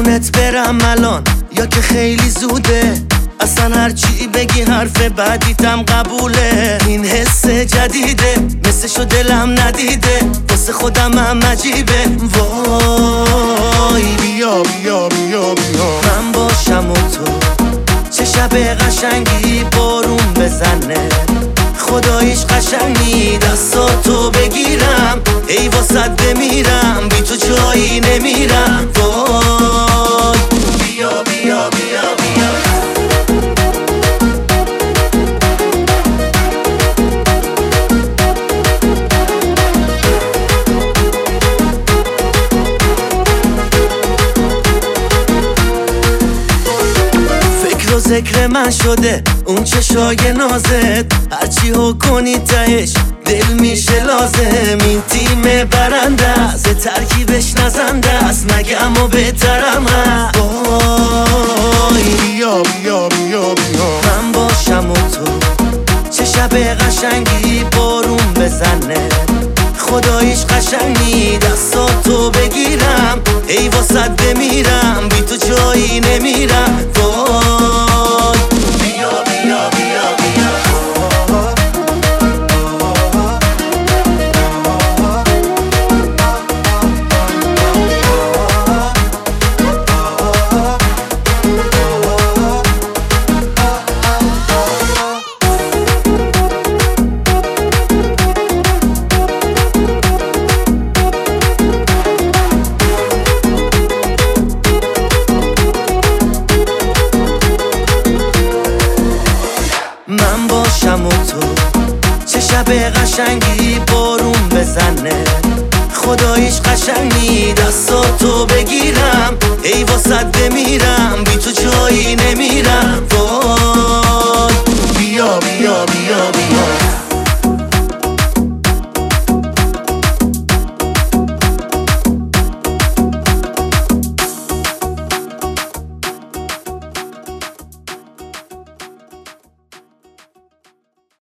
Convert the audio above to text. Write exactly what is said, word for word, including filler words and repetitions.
خونت برم الان یا که خیلی زوده؟ اصلا هرچی بگی حرف بعدیتم قبوله. این حس جدیده مثلشو دلم ندیده، واسه خودم هم عجیبه. وای بیا بیا بیا بیا من باشم و تو، چه شب قشنگی بارون بزنه، خداییش قشنگی دستاتو بگیرم، ای واسط بمیرم، بی تو جایی نمیرم. وای بیا بیا بیا بیا فکر و ذکر من شده اون چشای نازت، هرچی ها کنی تهش دل میشه لازم. این تیم برنده است، ترکیبش نزنده است، نگم و بهترم هست. وای بیا بیا بیا بیا من باشم و تو، چه شب قشنگی بارون بزنه، خداییش قشنگی دستاتو بگیرم، ای واسط بمیرم، بی تو جایی نمیرم. وای بیا بیا بیا بیا من باشم و تو، چه شب قشنگی بارون بزنه، خداییش قشنگی دستاتو بگیرم، ای واسط بمیرم، بی تو